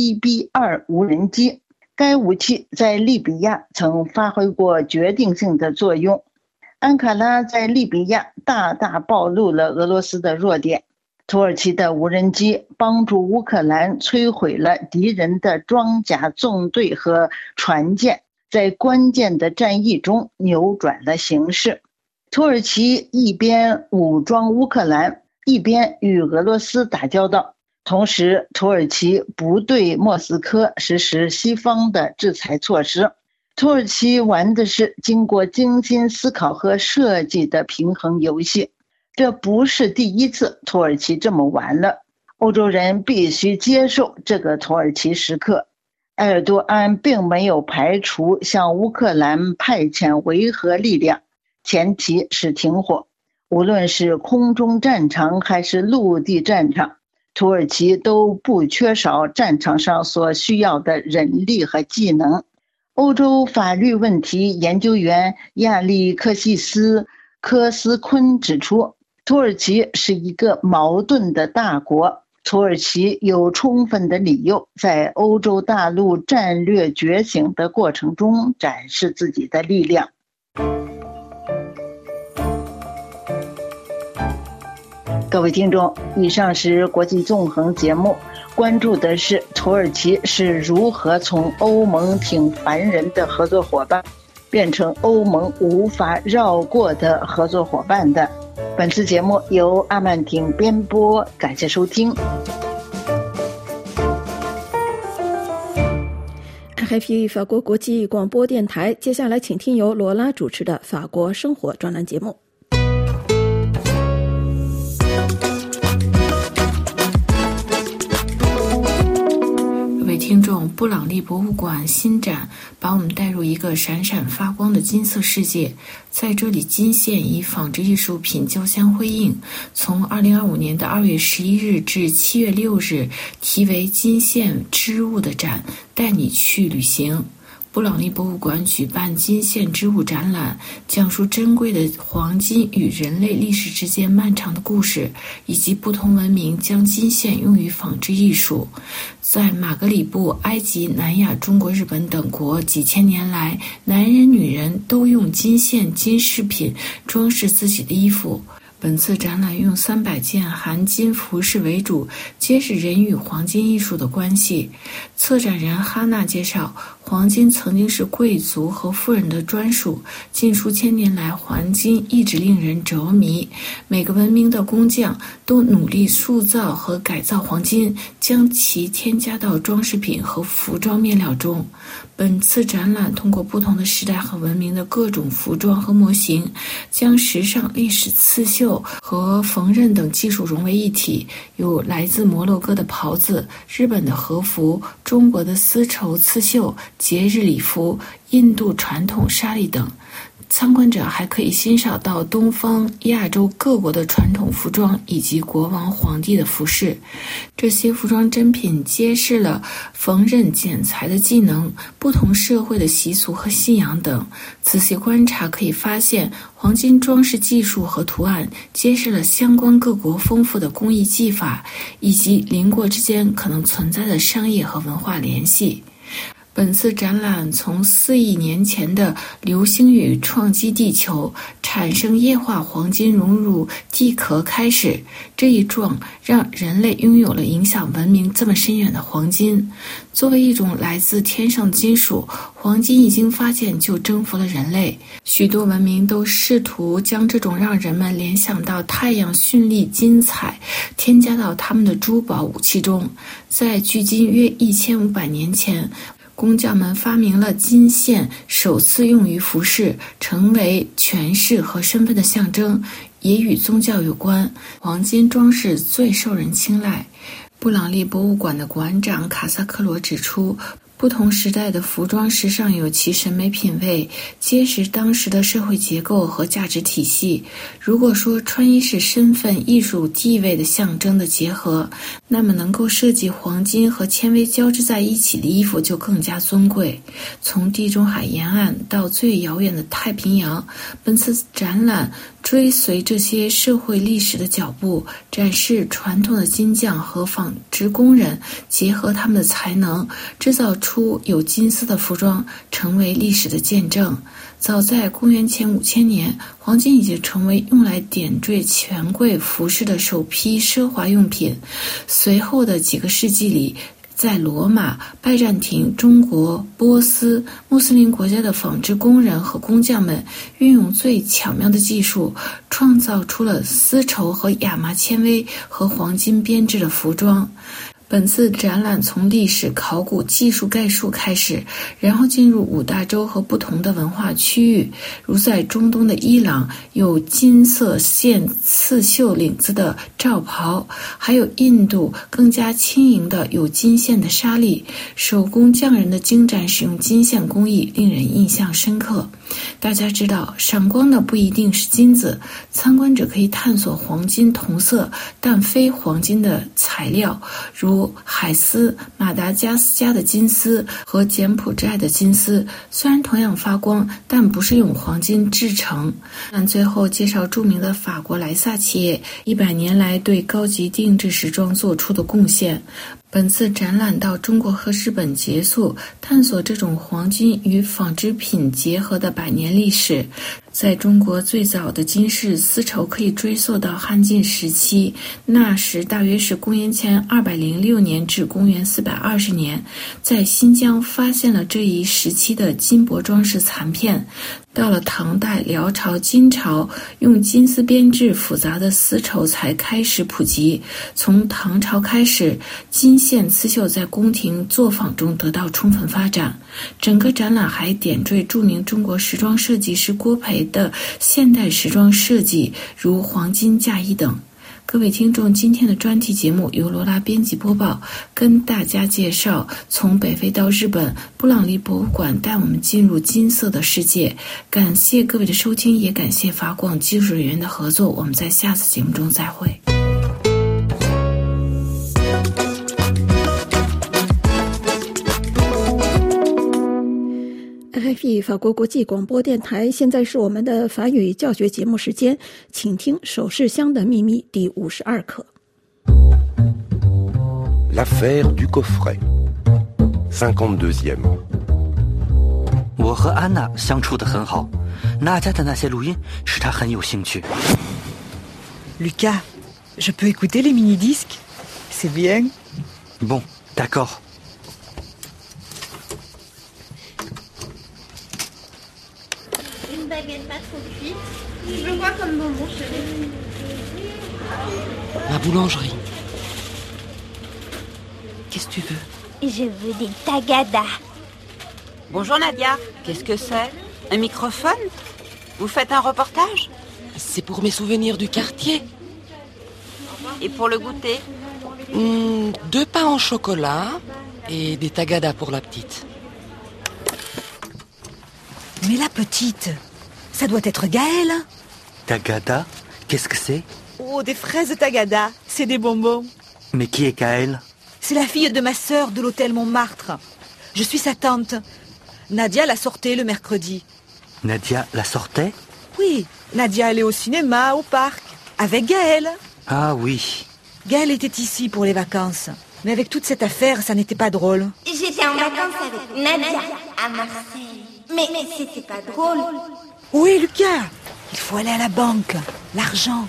TB2 无人机。该武器在利比亚曾发挥过决定性的作用。安卡拉在利比亚大大暴露了俄罗斯的弱点。土耳其的无人机帮助乌克兰摧毁了敌人的装甲纵队和船舰，在关键的战役中扭转了形势。土耳其一边武装乌克兰，一边与俄罗斯打交道。同时，土耳其不对莫斯科实施西方的制裁措施。土耳其玩的是经过精心思考和设计的平衡游戏，这不是第一次土耳其这么玩了。欧洲人必须接受这个土耳其时刻。埃尔多安并没有排除向乌克兰派遣维和力量，前提是停火。无论是空中战场还是陆地战场，土耳其都不缺少战场上所需要的人力和技能。欧洲法律问题研究员亚历克西斯·科斯昆指出，土耳其是一个矛盾的大国，土耳其有充分的理由在欧洲大陆战略觉醒的过程中展示自己的力量。各位听众，以上是国际纵横节目，关注的是土耳其是如何从欧盟挺烦人的合作伙伴变成欧盟无法绕过的合作伙伴的。本次节目由阿曼婷编播，感谢收听。 RFI 法国国际广播电台，接下来请听由罗拉主持的法国生活专栏节目。 听众，布朗利博物馆新展把我们带入一个闪闪发光的金色世界。在这里，金线以纺织艺术品交相辉映。从2025年的2月11日至7月6日，题为“金线织物”的展带你去旅行。布朗利博物馆举办金线织物展览，讲述珍贵的黄金与人类历史之间漫长的故事，以及不同文明将金线用于纺织艺术。在马格里布、埃及、南亚、中国、日本等国，几千年来，男人、女人都用金线、金饰品装饰自己的衣服。 本次展览用300件含金服饰为主，揭示人与黄金艺术的关系。策展人哈娜介绍，黄金曾经是贵族和富人的专属，近数千年来黄金一直令人着迷。每个文明的工匠都努力塑造和改造黄金，将其添加到装饰品和服装面料中。本次展览通过不同的时代和文明的各种服装和模型，将时尚、历史、刺绣和缝纫等技术融为一体，有来自摩洛哥的袍子、日本的和服、中国的丝绸刺绣、节日礼服、印度传统纱丽等。参观者还可以欣赏到东方、亚洲各国的传统服装以及国王、皇帝的服饰。这些服装珍品揭示了缝纫、剪裁的技能、不同社会的习俗和信仰等。仔细观察可以发现，黄金装饰技术和图案揭示了相关各国丰富的工艺技法，以及邻国之间可能存在的商业和文化联系。本次展览从4亿年前的流星雨撞击地球，产生液化黄金融入地壳开始。这一撞让人类拥有了影响文明这么深远的黄金。作为一种来自天上的金属，黄金一经发现就征服了人类。许多文明都试图将这种让人们联想到太阳绚丽金彩添加到他们的珠宝武器中。在距今约1500年前，工匠们发明了金线，首次用于服饰，成为权势和身份的象征，也与宗教有关。黄金装饰最受人青睐。布朗利博物馆的馆长卡萨克罗指出，不同时代的服装时尚有其审美品味，揭示当时的社会结构和价值体系。如果说穿衣是身份、艺术地位的象征的结合，那么能够设计黄金和纤维交织在一起的衣服就更加尊贵。从地中海沿岸到最遥远的太平洋，本次展览追随这些社会历史的脚步，展示传统的金匠和纺织工人结合他们的才能，制造出有金丝的服装，成为历史的见证。早在公元前5000年，黄金已经成为用来点缀权贵服饰的首批奢华用品。随后的几个世纪里，在罗马、拜占庭、中国、波斯、穆斯林国家的纺织工人和工匠们运用最巧妙的技术，创造出了丝绸和亚麻纤维和黄金编织的服装。本次展览从历史、考古、技术概述开始，然后进入5大洲和不同的文化区域，如在中东的伊朗有金色线刺绣领子的罩袍，还有印度更加轻盈的有金线的纱丽。手工匠人的精湛使用金线工艺令人印象深刻。大家知道，闪光的不一定是金子，参观者可以探索黄金同色但非黄金的材料，如海丝、马达加斯加的金丝和柬埔寨的金丝，虽然同样发光，但不是用黄金制成。但最后介绍著名的法国莱萨企业100年来对高级定制时装做出的贡献。本次展览到中国和日本结束，探索这种黄金与纺织品结合的100年历史。在中国最早的金饰丝绸可以追溯到汉晋时期，那时大约是公元前206年至公元420年，在新疆发现了这一时期的金箔装饰残片。到了唐代、辽朝、金朝，用金丝编制复杂的丝绸才开始普及。从唐朝开始，金线刺绣在宫廷作坊中得到充分发展。整个展览还点缀著名中国时装设计师郭培的现代时装设计，如黄金嫁衣等。各位听众，今天的专题节目由罗拉编辑播报，跟大家介绍从北非到日本，布朗利博物馆带我们进入金色的世界。感谢各位的收听，也感谢法广技术人员的合作。我们在下次节目中再会。 RFI 法国国际广播电台，现在是我们的法语教学节目时间，请听首饰箱的秘密第52课。 L'affaire du coffret 52e。 我和安娜相处得很好，娜家的那些录音使她很有兴趣。 Lucas, je peux écouter les mini-disques? C'est bien. Bon, d'accord. Une baguette pas trop cuite. Je veux quoi comme bonbon, chérie? La boulangerie. Qu'est-ce que tu veux? Je veux des tagadas. Bonjour Nadia, qu'est-ce que c'est? Un microphone? Vous faites un reportage? C'est pour mes souvenirs du quartier. Et pour le goûter? 2 pains en chocolat et des tagadas pour la petite. Mais la petite, ça doit être Gaëlle. Tagada, qu'est-ce que c'est? Oh, des fraises tagada, c'est des bonbons. Mais qui est Gaëlle? C'est la fille de ma sœur de l'hôtel Montmartre. Je suis sa tante. Nadia la sortait le mercredi. Nadia la sortait? Oui, Nadia allait au cinéma, au parc, avec Gaëlle. Ah oui. Gaëlle était ici pour les vacances. Mais avec toute cette affaire, ça n'était pas drôle. J'étais en vacances avec Nadia à Marseille. Mais c'était pas drôle. Oui, Lucas, il faut aller à la banque. L'argent.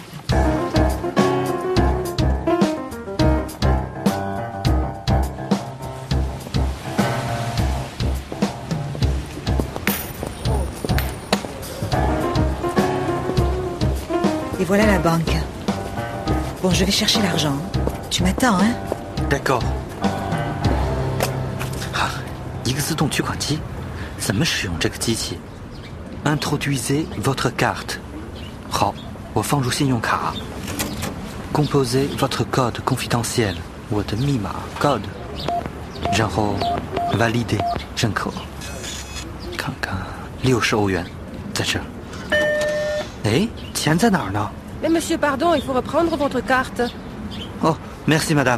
Et voilà la banque. Bon, je vais chercher l'argent. Tu m'attends, hein? D'accord. 一个自动取款机，怎么使用这个机器 ？Introduisez votre carte. 好，我放入信用卡。Composez votre code confidentiel. 我的密码 code. 然后 valider 认可。看看，60欧元，在这儿。哎，钱在哪儿呢？ Mais monsieur, pardon, il faut reprendre votre carte. Oh, merci madame.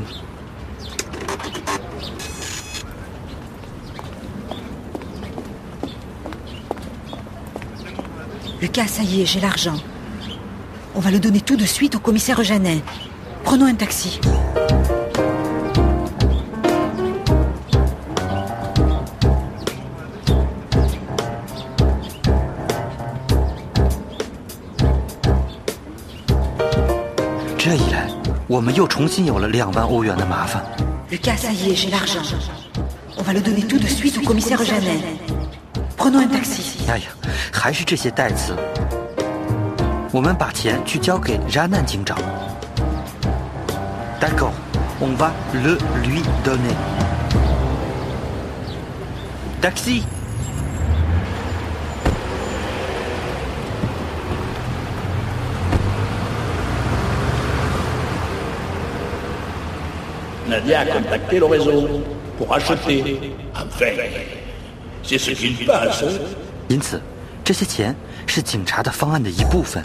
Lucas, ça y est, j'ai l'argent. On va le donner tout de suite au commissaire Jeannet. Prenons un taxi. Lucas, ça y est, j'ai l'argent. On va le donner tout de suite au commissaire Jeannet. Prenons un taxi. 哎呀，还是这些代词。我们把钱去交给扎难警长。D'accord, on va le lui donner. Taxi. Nadia a contacté le réseau pour acheter. Enfin, c'est ce qu'il pense. 因此，这些钱是警察的方案的一部分。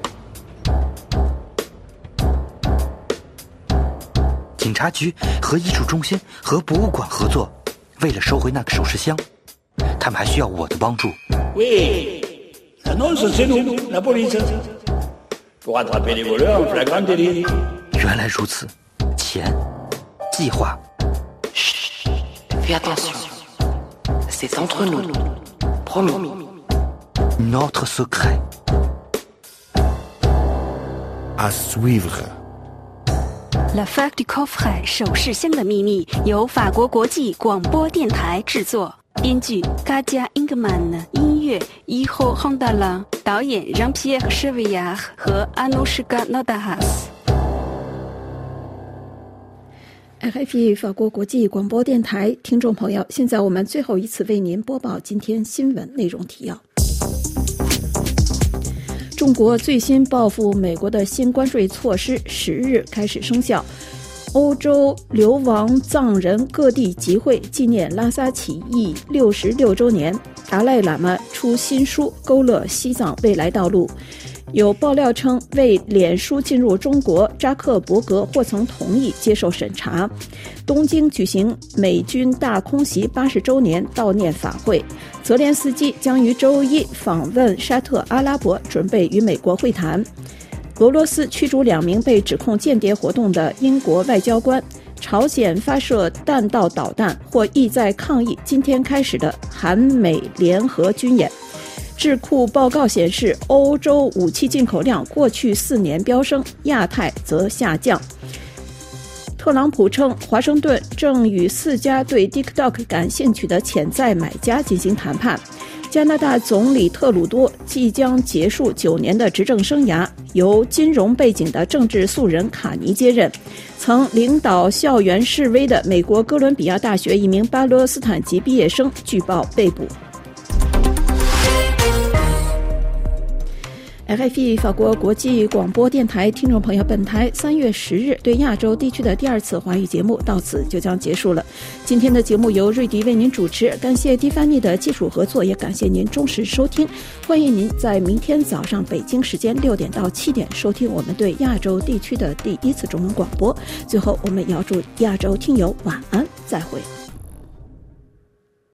警察局和艺术中心和博物馆合作，为了收回那个首饰箱，他们还需要我的帮助。 Oui, l'annonce c'est nous, la police, pour attraper les voleurs en flagrant délit. 原来如此，钱。 计划。 Fais attention. C'est entre nous. Promis. Notre secret. À suivre. L'affaire du coffret 首饰箱的秘密由法国国际广播电台制作，编剧 Katia Ingman， 音乐 Iho Hondala， 导演 Jean-Pierre Chevillard 和 Anushka Nodahas。 RFI 法国国际广播电台听众朋友，现在我们最后一次为您播报今天新闻内容提要。中国最新报复美国的新关税措施10日开始生效。欧洲流亡藏人各地集会纪念拉萨起义66周年，达赖喇嘛出新书勾勒西藏未来道路。有爆料称，为脸书进入中国，扎克伯格或曾同意接受审查。东京举行美军大空袭80周年悼念法会，泽连斯基将于周一访问沙特阿拉伯，准备与美国会谈。俄罗斯驱逐2名被指控间谍活动的英国外交官。朝鲜发射弹道导弹，或意在抗议今天开始的韩美联合军演。 智库报告显示，欧洲武器进口量过去4年飙升，亚太则下降。特朗普称，华盛顿正与4家对 TikTok 感兴趣的潜在买家进行谈判。加拿大总理特鲁多即将结束9年的执政生涯，由金融背景的政治素人卡尼接任。曾领导校园示威的美国哥伦比亚大学一名巴勒斯坦籍毕业生据报被捕。RFI 法国国际广播电台听众朋友，本台3月10日对亚洲地区的第2次华语节目到此就将结束了。今天的节目由瑞迪为您主持，感谢蒂凡尼的技术合作，也感谢您忠实收听。欢迎您在明天早上北京时间6点到7点收听我们对亚洲地区的第1次中文广播。最后，我们要祝亚洲听友晚安，再会。